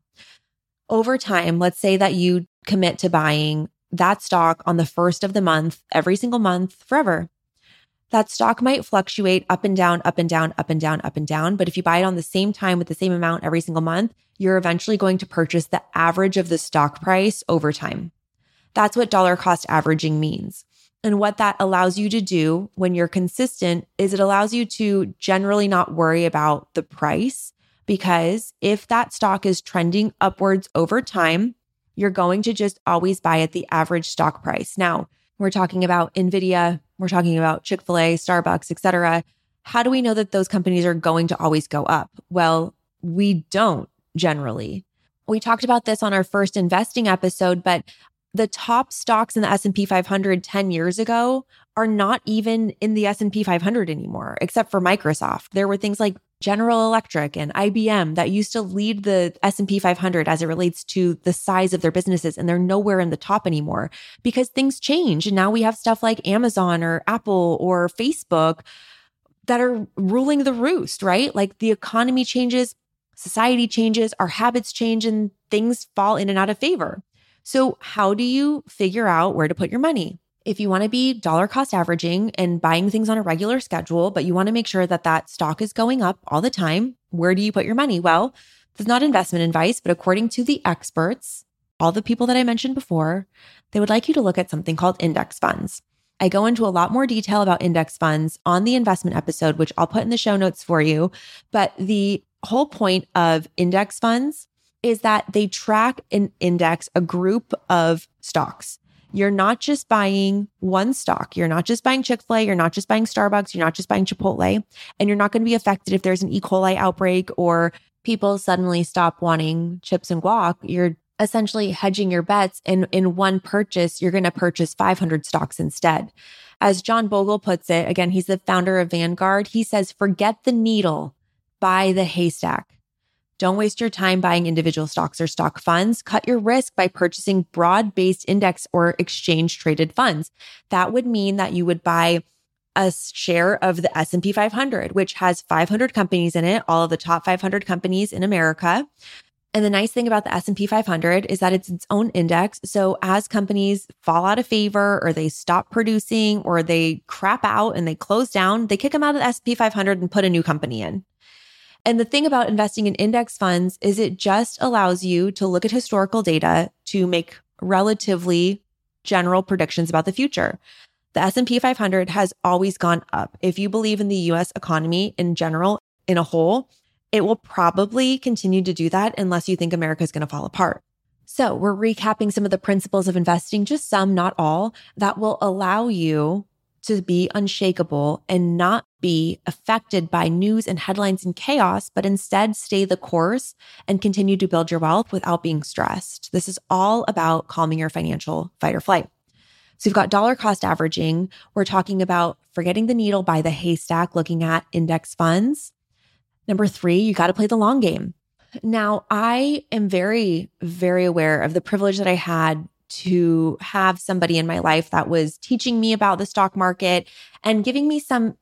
Over time, let's say that you commit to buying that stock on the first of the month, every single month, forever. That stock might fluctuate up and down, up and down, up and down, up and down. But if you buy it on the same time with the same amount every single month, you're eventually going to purchase the average of the stock price over time. That's what dollar cost averaging means. And what that allows you to do when you're consistent is it allows you to generally not worry about the price, because if that stock is trending upwards over time, you're going to just always buy at the average stock price. Now, we're talking about NVIDIA, we're talking about Chick-fil-A, Starbucks, et cetera. How do we know that those companies are going to always go up? Well, we don't generally. We talked about this on our first investing episode, but the top stocks in the S&P 500 10 years ago are not even in the S&P 500 anymore, except for Microsoft. There were things like General Electric and IBM that used to lead the S&P 500 as it relates to the size of their businesses, and they're nowhere in the top anymore because things change. And now we have stuff like Amazon or Apple or Facebook that are ruling the roost, right? Like the economy changes, society changes, our habits change, and things fall in and out of favor. So how do you figure out where to put your money? If you want to be dollar cost averaging and buying things on a regular schedule, but you want to make sure that that stock is going up all the time, where do you put your money? Well, this is not investment advice, but according to the experts, all the people that I mentioned before, they would like you to look at something called index funds. I go into a lot more detail about index funds on the investment episode, which I'll put in the show notes for you. But the whole point of index funds is that they track and index a group of stocks. You're not just buying one stock. You're not just buying Chick-fil-A. You're not just buying Starbucks. You're not just buying Chipotle. And you're not going to be affected if there's an E. coli outbreak or people suddenly stop wanting chips and guac. You're essentially hedging your bets. And in one purchase, you're going to purchase 500 stocks instead. As John Bogle puts it, again, he's the founder of Vanguard. He says, forget the needle, buy the haystack. Don't waste your time buying individual stocks or stock funds. Cut your risk by purchasing broad-based index or exchange-traded funds. That would mean that you would buy a share of the S&P 500, which has 500 companies in it, all of the top 500 companies in America. And the nice thing about the S&P 500 is that it's its own index. So as companies fall out of favor or they stop producing or they crap out and they close down, they kick them out of the S&P 500 and put a new company in. And the thing about investing in index funds is it just allows you to look at historical data to make relatively general predictions about the future. The S&P 500 has always gone up. If you believe in the US economy in general, in a whole, it will probably continue to do that unless you think America is going to fall apart. So we're recapping some of the principles of investing, just some, not all, that will allow you to be unshakable and not be affected by news and headlines and chaos, but instead stay the course and continue to build your wealth without being stressed. This is all about calming your financial fight or flight. So you've got dollar cost averaging. We're talking about forgetting the needle by the haystack, looking at index funds. Number 3, you got to play the long game. Now, I am very, very aware of the privilege that I had to have somebody in my life that was teaching me about the stock market and giving me some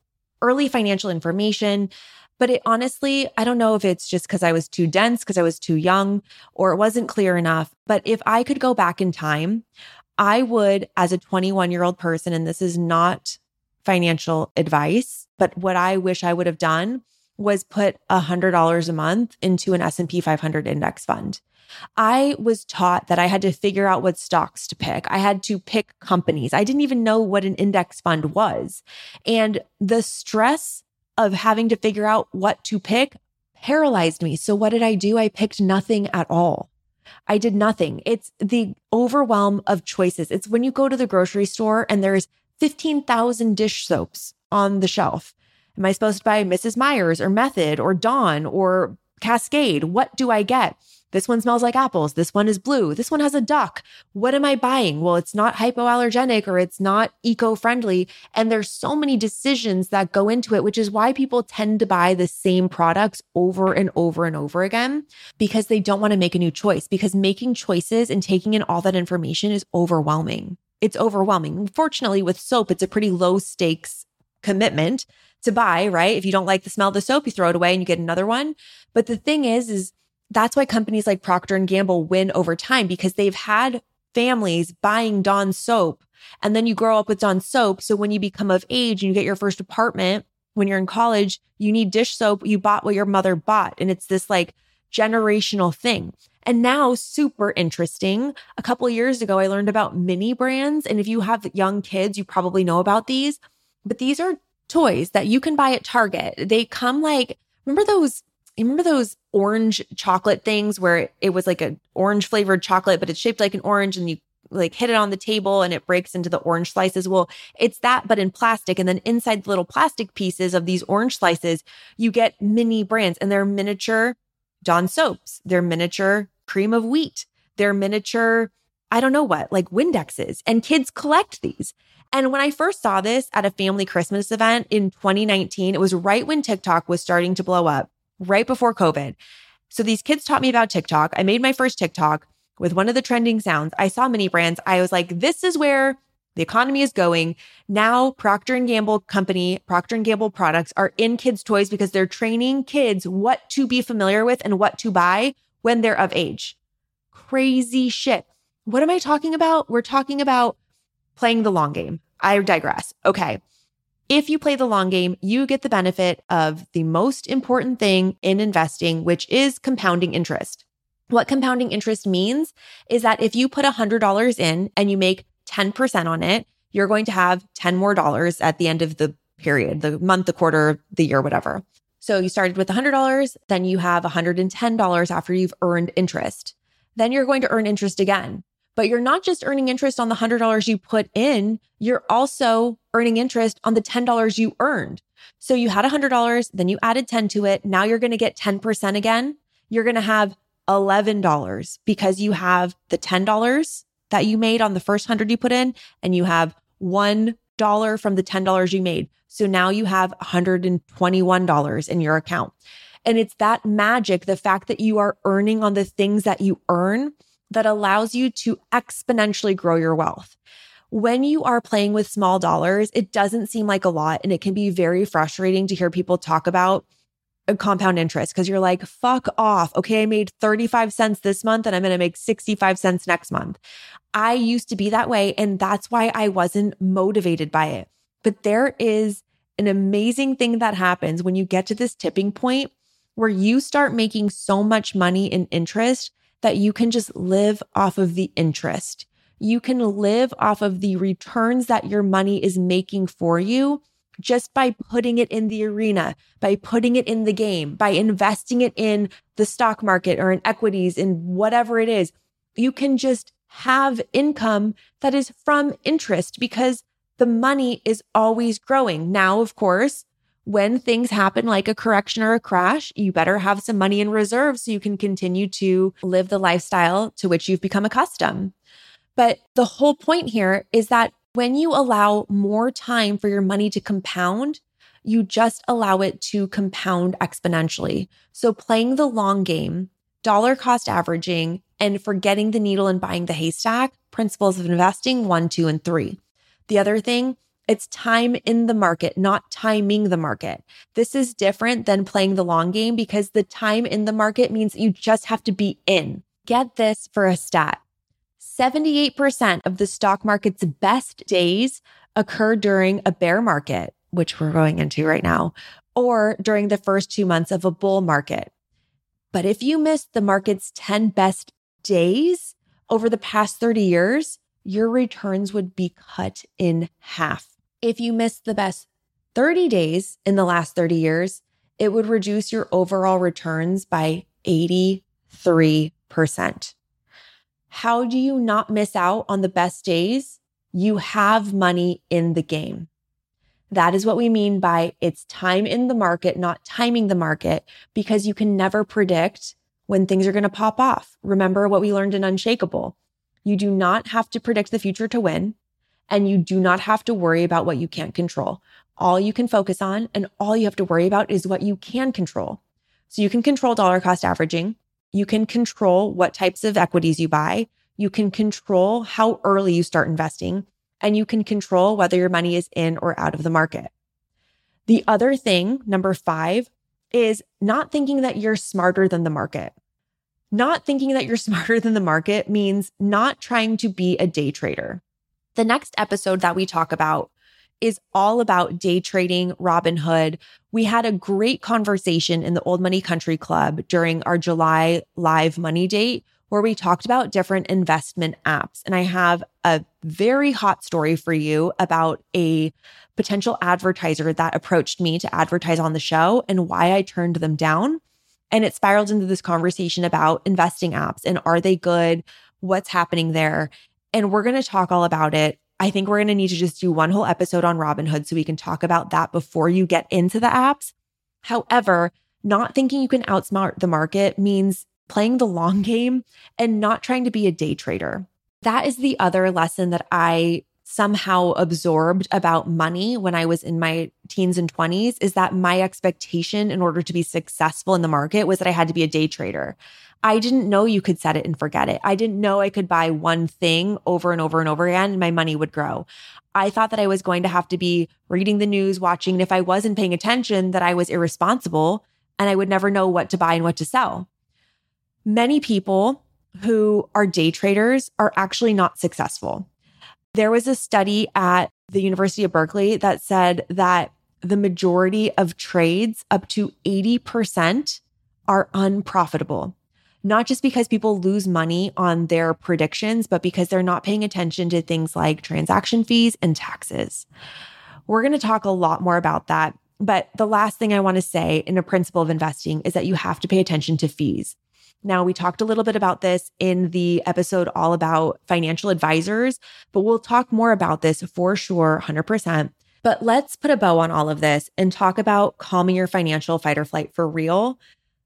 early financial information. But it honestly, I don't know if it's just because I was too dense, because I was too young, or it wasn't clear enough. But if I could go back in time, I would, as a 21-year-old person, and this is not financial advice, but what I wish I would have done was put $100 a month into an S&P 500 index fund. I was taught that I had to figure out what stocks to pick. I had to pick companies. I didn't even know what an index fund was. And the stress of having to figure out what to pick paralyzed me. So what did I do? I picked nothing at all. I did nothing. It's the overwhelm of choices. It's when you go to the grocery store and there's 15,000 dish soaps on the shelf. Am I supposed to buy Mrs. Meyer's or Method or Dawn or Cascade? What do I get? This one smells like apples. This one is blue. This one has a duck. What am I buying? Well, it's not hypoallergenic or it's not eco-friendly. And there's so many decisions that go into it, which is why people tend to buy the same products over and over and over again, because they don't want to make a new choice, because making choices and taking in all that information is overwhelming. It's overwhelming. Fortunately, with soap, it's a pretty low stakes commitment to buy, right? If you don't like the smell of the soap, you throw it away and you get another one. But the thing is that's why companies like Procter & Gamble win over time, because they've had families buying Dawn soap, and then you grow up with Dawn soap. So when you become of age and you get your first apartment, when you're in college, you need dish soap. You bought what your mother bought. And it's this like generational thing. And now, super interesting, a couple of years ago, I learned about mini brands. And if you have young kids, you probably know about these, but these are toys that you can buy at Target. They come like, remember those orange chocolate things where it was like an orange flavored chocolate, but it's shaped like an orange and you like hit it on the table and it breaks into the orange slices. Well, it's that, but in plastic. And then inside the little plastic pieces of these orange slices, you get mini brands, and they're miniature Dawn soaps. They're miniature cream of wheat. They're miniature, I don't know what, like Windexes, and kids collect these. And when I first saw this at a family Christmas event in 2019, it was right when TikTok was starting to blow up, right before COVID. So these kids taught me about TikTok. I made my first TikTok with one of the trending sounds. I saw mini brands. I was like, this is where the economy is going. Now Procter & Gamble company, Procter & Gamble products are in kids' toys because they're training kids what to be familiar with and what to buy when they're of age. Crazy shit. What am I talking about? We're talking about playing the long game. I digress. Okay. If you play the long game, you get the benefit of the most important thing in investing, which is compounding interest. What compounding interest means is that if you put $100 in and you make 10% on it, you're going to have 10 more dollars at the end of the period, the month, the quarter, the year, whatever. So you started with $100, then you have $110 after you've earned interest. Then you're going to earn interest again. But you're not just earning interest on the $100 you put in, you're also earning interest on the $10 you earned. So you had $100, then you added 10 to it. Now you're going to get 10% again. You're going to have $11 because you have the $10 that you made on the first 100 you put in, and you have $1 from the $10 you made. So now you have $121 in your account. And it's that magic, the fact that you are earning on the things that you earn, that allows you to exponentially grow your wealth. When you are playing with small dollars, it doesn't seem like a lot, and it can be very frustrating to hear people talk about a compound interest because you're like, fuck off. Okay, I made 35 cents this month and I'm going to make 65 cents next month. I used to be that way, and that's why I wasn't motivated by it. But there is an amazing thing that happens when you get to this tipping point where you start making so much money in interest that you can just live off of the interest. You can live off of the returns that your money is making for you just by putting it in the arena, by putting it in the game, by investing it in the stock market or in equities, in whatever it is. You can just have income that is from interest because the money is always growing. Now, of course, when things happen like a correction or a crash, you better have some money in reserve so you can continue to live the lifestyle to which you've become accustomed. But the whole point here is that when you allow more time for your money to compound, you just allow it to compound exponentially. So playing the long game, dollar cost averaging, and forgetting the needle and buying the haystack, principles of investing 1, 2, and 3. The other thing It's time in the market, not timing the market. This is different than playing the long game because the time in the market means you just have to be in. Get this for a stat. 78% of the stock market's best days occur during a bear market, which we're going into right now, or during the first 2 months of a bull market. But if you missed the market's 10 best days over the past 30 years, your returns would be cut in half. If you missed the best 30 days in the last 30 years, it would reduce your overall returns by 83%. How do you not miss out on the best days? You have money in the game. That is what we mean by it's time in the market, not timing the market, because you can never predict when things are going to pop off. Remember what we learned in Unshakable. You do not have to predict the future to win, and you do not have to worry about what you can't control. All you can focus on and all you have to worry about is what you can control. So you can control dollar cost averaging. You can control what types of equities you buy. You can control how early you start investing, and you can control whether your money is in or out of the market. The other thing, number 5, is not thinking that you're smarter than the market. Not thinking that you're smarter than the market means not trying to be a day trader. The next episode that we talk about is all about day trading, Robinhood. We had a great conversation in the Old Money Country Club during our July live money date where we talked about different investment apps. And I have a very hot story for you about a potential advertiser that approached me to advertise on the show and why I turned them down. And it spiraled into this conversation about investing apps and are they good? What's happening there? And we're going to talk all about it. I think we're going to need to just do one whole episode on Robinhood so we can talk about that before you get into the apps. However, not thinking you can outsmart the market means playing the long game and not trying to be a day trader. That is the other lesson that I somehow absorbed about money when I was in my teens and 20s is that my expectation in order to be successful in the market was that I had to be a day trader. I didn't know you could set it and forget it. I didn't know I could buy one thing over and over and over again and my money would grow. I thought that I was going to have to be reading the news, watching, and if I wasn't paying attention, that I was irresponsible and I would never know what to buy and what to sell. Many people who are day traders are actually not successful. There was a study at the University of Berkeley that said that the majority of trades, up to 80%, are unprofitable. Not just because people lose money on their predictions, but because they're not paying attention to things like transaction fees and taxes. We're going to talk a lot more about that. But the last thing I want to say in a principle of investing is that you have to pay attention to fees. Now, we talked a little bit about this in the episode all about financial advisors, but we'll talk more about this for sure, 100%. But let's put a bow on all of this and talk about calming your financial fight or flight for real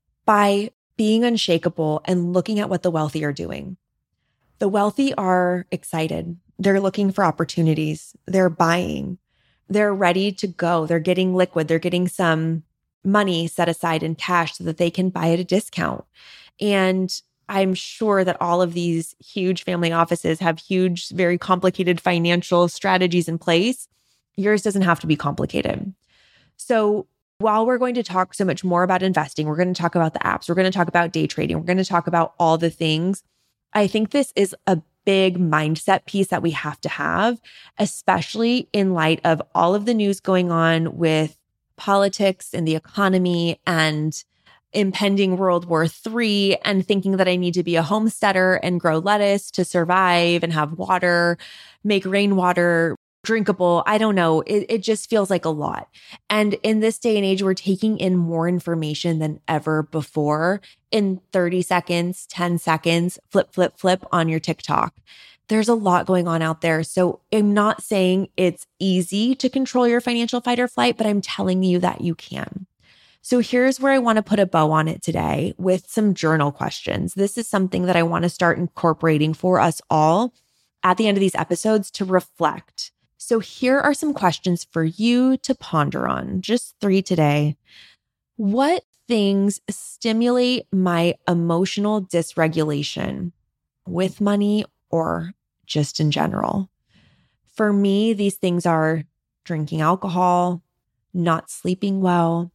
by being unshakable and looking at what the wealthy are doing. The wealthy are excited. They're looking for opportunities. They're buying. They're ready to go. They're getting liquid. They're getting some money set aside in cash so that they can buy at a discount. And I'm sure that all of these huge family offices have huge, very complicated financial strategies in place. Yours doesn't have to be complicated. So while we're going to talk so much more about investing, we're going to talk about the apps, we're going to talk about day trading, we're going to talk about all the things. I think this is a big mindset piece that we have to have, especially in light of all of the news going on with politics and the economy and impending World War III and thinking that I need to be a homesteader and grow lettuce to survive and have water, make rainwater drinkable. I don't know. It just feels like a lot. And in this day and age, we're taking in more information than ever before in 30 seconds, 10 seconds, flip, flip, flip on your TikTok. There's a lot going on out there. So I'm not saying it's easy to control your financial fight or flight, but I'm telling you that you can. So here's where I want to put a bow on it today with some journal questions. This is something that I want to start incorporating for us all at the end of these episodes to reflect. So here are some questions for you to ponder on, just 3 today. What things stimulate my emotional dysregulation with money or just in general? For me, these things are drinking alcohol, not sleeping well,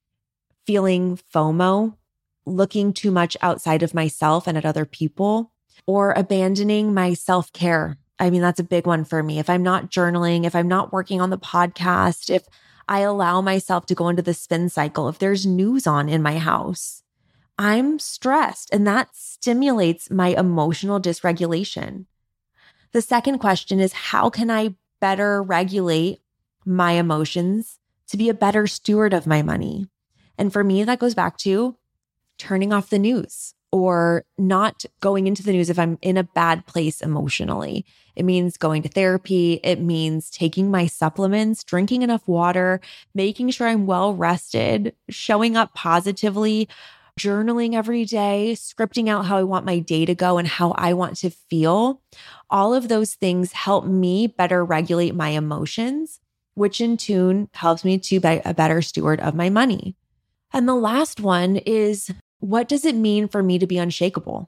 feeling FOMO, looking too much outside of myself and at other people, or abandoning my self-care. I mean, that's a big one for me. If I'm not journaling, if I'm not working on the podcast, if I allow myself to go into the spin cycle, if there's news on in my house, I'm stressed, and that stimulates my emotional dysregulation. The second question is, how can I better regulate my emotions to be a better steward of my money? And for me, that goes back to turning off the news or not going into the news if I'm in a bad place emotionally. It means going to therapy. It means taking my supplements, drinking enough water, making sure I'm well rested, showing up positively, journaling every day, scripting out how I want my day to go and how I want to feel. All of those things help me better regulate my emotions, which in turn helps me to be a better steward of my money. And the last one is, what does it mean for me to be unshakable?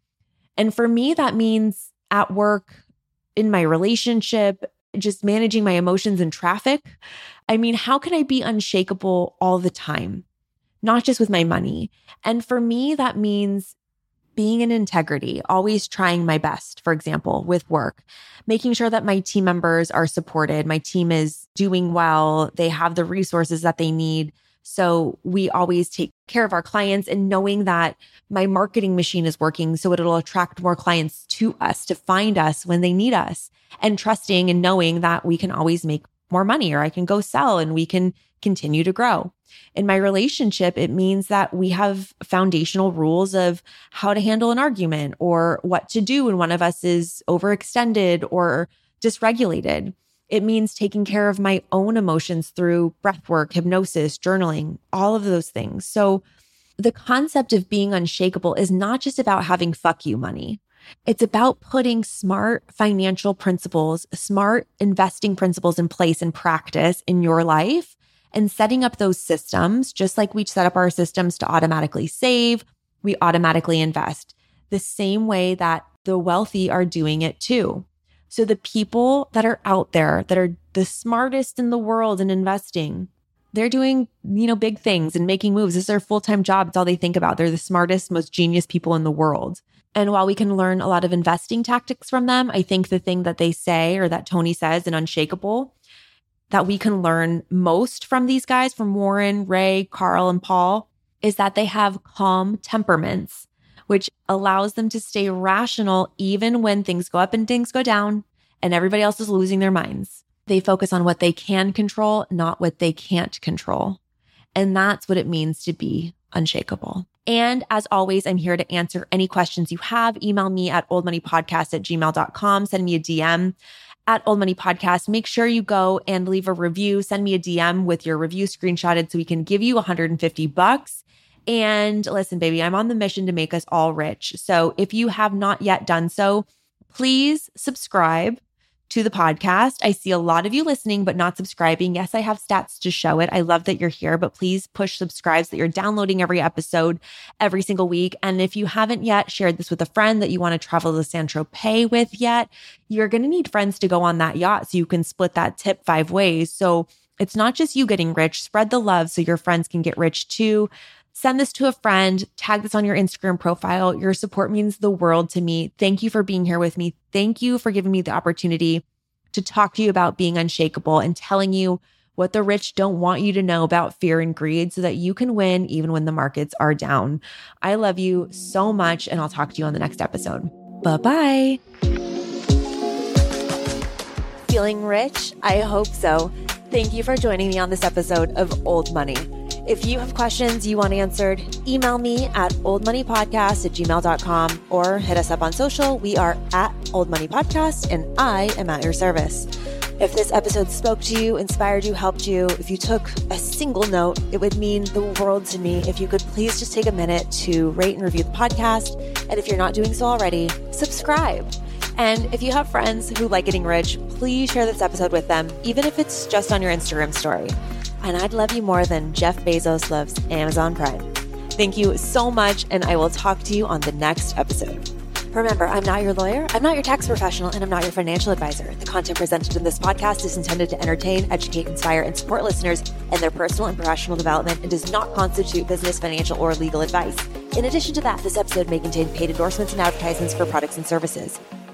And for me, that means at work, in my relationship, just managing my emotions in traffic. I mean, how can I be unshakable all the time? Not just with my money. And for me, that means being in integrity, always trying my best, for example, with work, making sure that my team members are supported, my team is doing well, they have the resources that they need. So we always take care of our clients, and knowing that my marketing machine is working so it'll attract more clients to us to find us when they need us, and trusting and knowing that we can always make more money, or I can go sell and we can continue to grow. In my relationship, it means that we have foundational rules of how to handle an argument or what to do when one of us is overextended or dysregulated. It means taking care of my own emotions through breath work, hypnosis, journaling, all of those things. So the concept of being unshakable is not just about having fuck you money. It's about putting smart financial principles, smart investing principles in place and practice in your life, and setting up those systems, just like we set up our systems to automatically save, we automatically invest, the same way that the wealthy are doing it too. So the people that are out there that are the smartest in the world in investing, they're doing, big things and making moves. This is their full-time job. It's all they think about. They're the smartest, most genius people in the world. And while we can learn a lot of investing tactics from them, I think the thing that they say, or that Tony says in Unshakable, that we can learn most from these guys, from Warren, Ray, Carl, and Paul, is that they have calm temperaments, which allows them to stay rational even when things go up and things go down and everybody else is losing their minds. They focus on what they can control, not what they can't control. And that's what it means to be unshakable. And as always, I'm here to answer any questions you have. Email me at oldmoneypodcast@gmail.com. Send me a DM at Old Money Podcast. Make sure you go and leave a review. Send me a DM with your review screenshotted so we can give you $150. And listen, baby, I'm on the mission to make us all rich. So if you have not yet done so, please subscribe to the podcast. I see a lot of you listening, but not subscribing. Yes, I have stats to show it. I love that you're here, but please push subscribe so that you're downloading every episode every single week. And if you haven't yet shared this with a friend that you want to travel to Saint-Tropez with yet, you're going to need friends to go on that yacht so you can split that tip 5 ways. So it's not just you getting rich. Spread the love so your friends can get rich too. Send this to a friend, tag this on your Instagram profile. Your support means the world to me. Thank you for being here with me. Thank you for giving me the opportunity to talk to you about being unshakable and telling you what the rich don't want you to know about fear and greed so that you can win even when the markets are down. I love you so much, and I'll talk to you on the next episode. Bye-bye. Feeling rich? I hope so. Thank you for joining me on this episode of Old Money. If you have questions you want answered, email me at oldmoneypodcast@gmail.com or hit us up on social. We are at Old Money Podcast, and I am at your service. If this episode spoke to you, inspired you, helped you, if you took a single note, it would mean the world to me if you could please just take a minute to rate and review the podcast. And if you're not doing so already, subscribe. And if you have friends who like getting rich, please share this episode with them, even if it's just on your Instagram story. And I'd love you more than Jeff Bezos loves Amazon Prime. Thank you so much, and I will talk to you on the next episode. Remember, I'm not your lawyer, I'm not your tax professional, and I'm not your financial advisor. The content presented in this podcast is intended to entertain, educate, inspire, and support listeners in their personal and professional development and does not constitute business, financial, or legal advice. In addition to that, this episode may contain paid endorsements and advertisements for products and services.